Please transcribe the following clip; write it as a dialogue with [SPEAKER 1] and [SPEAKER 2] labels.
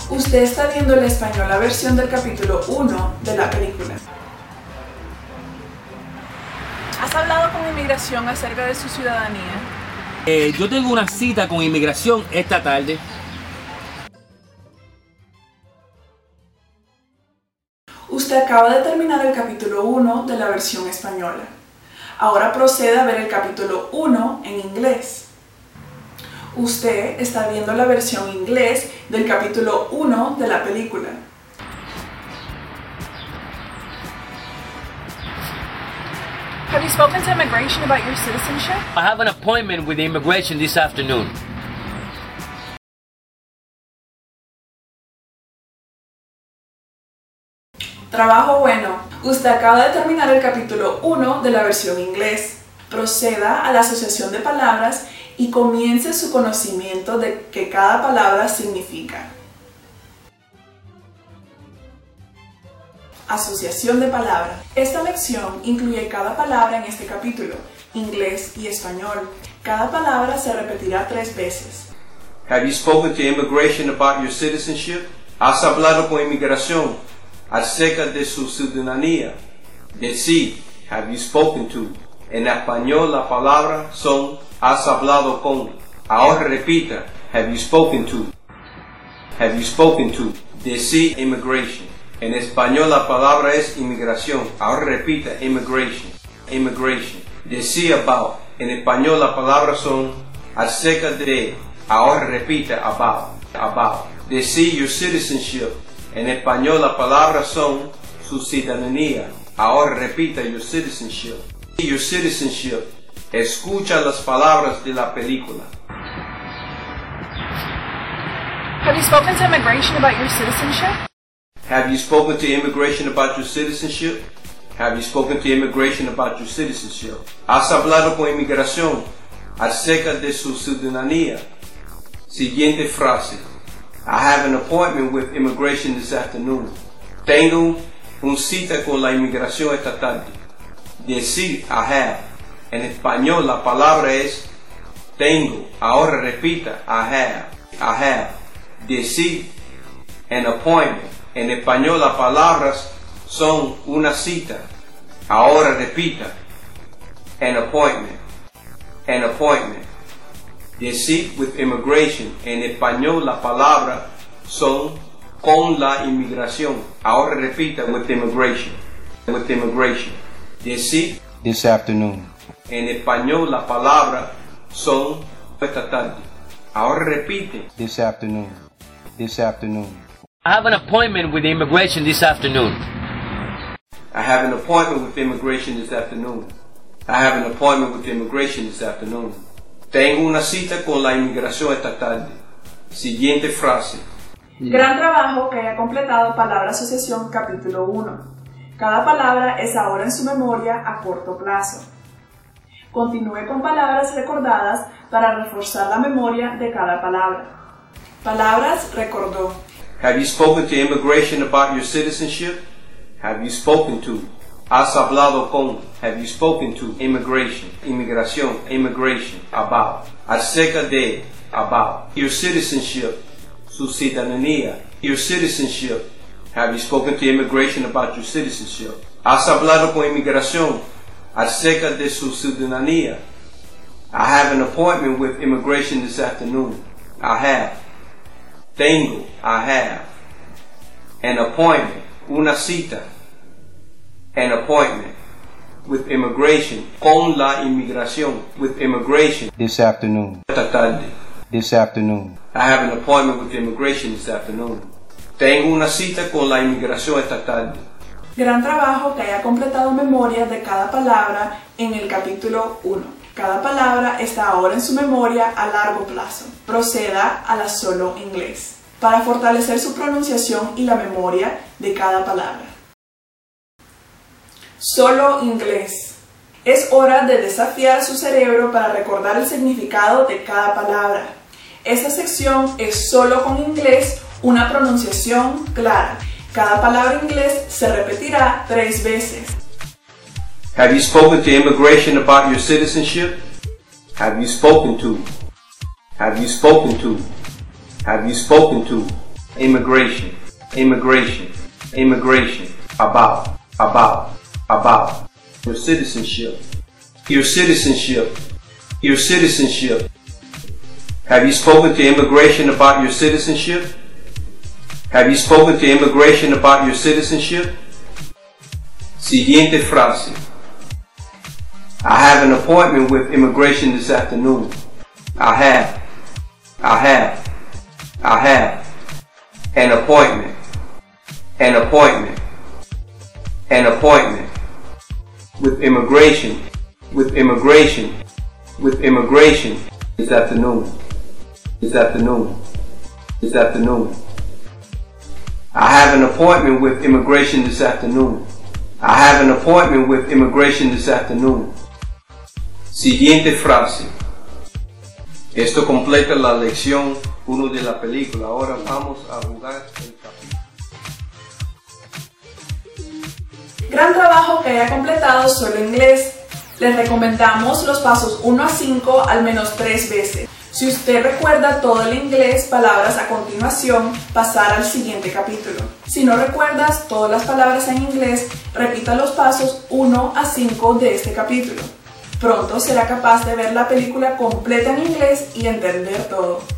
[SPEAKER 1] Usted está viendo en español la versión del capítulo 1 de la película. ¿Has hablado con inmigración acerca de su ciudadanía?
[SPEAKER 2] Yo tengo una cita con inmigración esta tarde.
[SPEAKER 1] Usted acaba de terminar el capítulo 1 de la versión española. Ahora proceda a ver el capítulo 1 en inglés. Usted está viendo la versión inglés del capítulo 1 de la película.
[SPEAKER 3] Have you spoken to immigration about your citizenship?
[SPEAKER 2] I have an appointment with immigration this afternoon.
[SPEAKER 1] Trabajo bueno. Usted acaba de terminar el capítulo 1 de la versión inglés. Proceda a la asociación de palabras y comience su conocimiento de qué cada palabra significa. Asociación de palabras. Esta lección incluye cada palabra en este capítulo, inglés y español. Cada palabra se repetirá 3 veces.
[SPEAKER 4] Have you spoken to immigration about your citizenship? ¿Has hablado con inmigración acerca de su ciudadanía? Decir, have you spoken to. En español la palabra son has hablado con. Ahora repita, have you spoken to. Have you spoken to. Decir immigration. En español la palabra es inmigración. Ahora repita, immigration. Immigration. Decir about. En español la palabra son acerca de. Ahora repita, about. About. Decir your citizenship. En español la palabra son su ciudadanía. Ahora repita, your citizenship. Your citizenship. Escucha las palabras de la película.
[SPEAKER 3] Have you spoken to immigration about your citizenship?
[SPEAKER 4] Have you spoken to immigration about your citizenship? Have you spoken to immigration about your citizenship? ¿Has hablado con inmigración acerca de su ciudadanía? Siguiente frase. I have an appointment with immigration this afternoon. Tengo una cita con la inmigración esta tarde. Decir I have. En español la palabra es tengo. Ahora repita I have. I have. Decir an appointment. En español las palabras son una cita. Ahora repita. An appointment. An appointment. Decir with immigration. En español las palabras son con la inmigración. Ahora repita with immigration. With immigration. Decir this afternoon. En español las palabras son esta tarde. Ahora repite this afternoon. This afternoon.
[SPEAKER 2] I have an appointment with immigration this afternoon.
[SPEAKER 4] I have an appointment with immigration this afternoon. I have an appointment with immigration this afternoon. Tengo una cita con la inmigración esta tarde. Siguiente frase.
[SPEAKER 1] Gran trabajo que haya completado palabra asociación capítulo 1. Cada palabra es ahora en su memoria a corto plazo. Continúe con palabras recordadas para reforzar la memoria de cada palabra. Palabras recordó.
[SPEAKER 4] Have you spoken to immigration about your citizenship? Have you spoken to. Has hablado con. Have you spoken to immigration? Inmigración. Immigration. About. Acerca de. About. Your citizenship. Su ciudadanía. Your citizenship. Have you spoken to immigration about your citizenship? Has hablado con inmigración acerca de su ciudadanía? I have an appointment with immigration this afternoon. I have. Tengo. I have. An appointment. Una cita. An appointment. With immigration. Con la inmigración. With immigration. This afternoon. Esta tarde. This afternoon. I have an appointment with immigration this afternoon. Tengo una cita con la inmigración esta tarde.
[SPEAKER 1] Gran trabajo que haya completado memoria de cada palabra en el capítulo 1. Cada palabra está ahora en su memoria a largo plazo. Proceda a la solo inglés para fortalecer su pronunciación y la memoria de cada palabra. Solo inglés. Es hora de desafiar su cerebro para recordar el significado de cada palabra. Esta sección es solo con inglés, una pronunciación clara. Cada palabra en inglés se repetirá 3 veces.
[SPEAKER 4] Have you spoken to immigration about your citizenship? Have you spoken to. Have you spoken to. Have you spoken to. immigration, immigration, immigration, about, your citizenship, your citizenship, your citizenship. Have you spoken to immigration about your citizenship? Have you spoken to immigration about your citizenship? Siguiente frase. I have an appointment with immigration this afternoon. I have an appointment with immigration this afternoon. I have an appointment with immigration this afternoon. I have an appointment with immigration this afternoon. Siguiente frase. Esto completa la lección 1 de la película. Ahora vamos a jugar el capítulo.
[SPEAKER 1] Gran trabajo que haya completado solo inglés. Les recomendamos los pasos 1 a 5 al menos 3 veces. Si usted recuerda todo el inglés, palabras a continuación, pasar al siguiente capítulo. Si no recuerdas todas las palabras en inglés, repita los pasos 1 a 5 de este capítulo. Pronto será capaz de ver la película completa en inglés y entender todo.